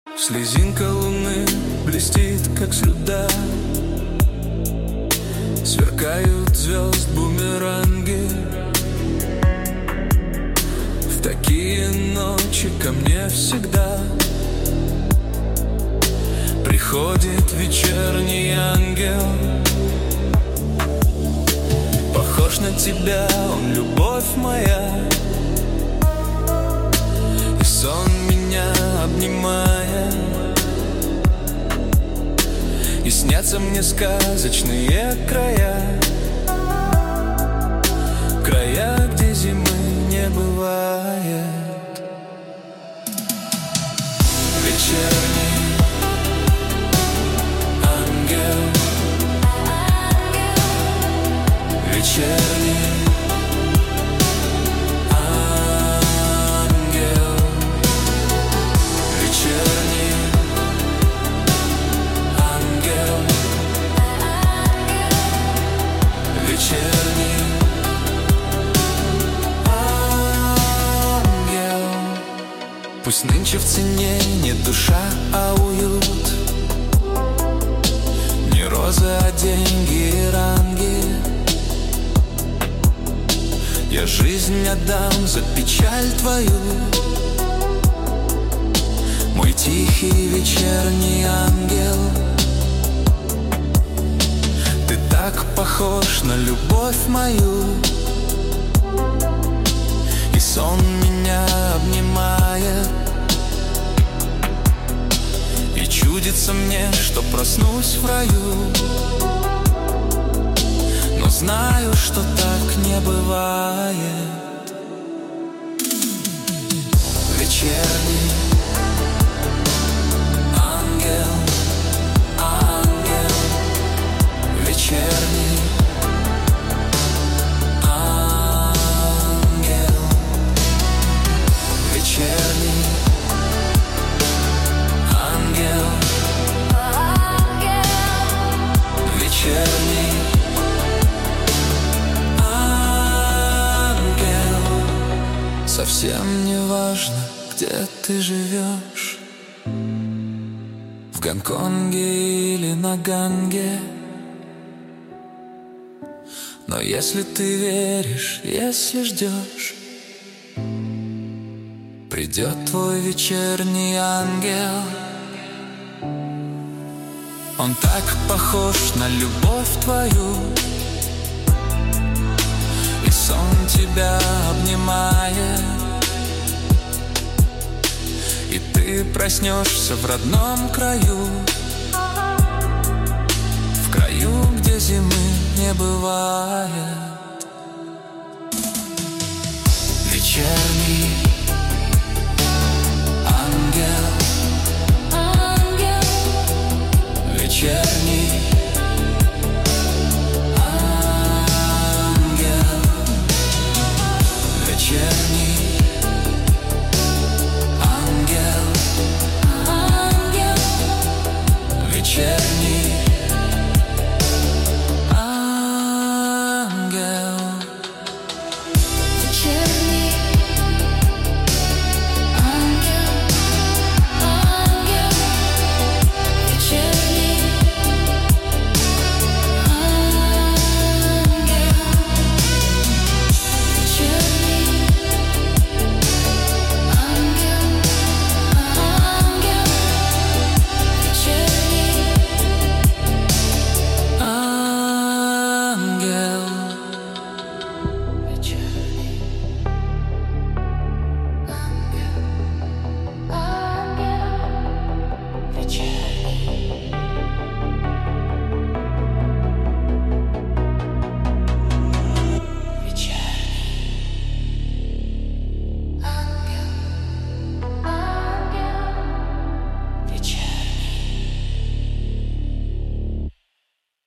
Слезинка луны блестит, как слюда. Сверкают звезд бумеранги. В такие ночи ко мне всегда приходит вечерний ангел. Похож на тебя, он любовь моя, и сон меня обнимает. И снятся мне сказочные края, края, где зимы не бывает. Вечерний ангел, вечерний ангел, вечерний ангел, вечерний ангел. Пусть нынче в цене не душа, а уют, не розы, а деньги и ранги. Я жизнь отдам за печаль твою, мой тихий вечерний ангел. Ты так похож на любовь мою, и сон меня обнимает. И чудится мне, что проснусь в раю, но знаю, что так не бывает. Вечерний ангел, ангел, вечерний ангел, вечерний ангел, вечерний ангел. Совсем не важно, где ты живешь, в Гонконге или на Ганге. Но если ты веришь, если ждешь, придет твой вечерний ангел. Он так похож на любовь твою, и сон тебя обнимает. И ты проснешься в родном краю, в краю, где зимы не бывает. Вечерний ангел,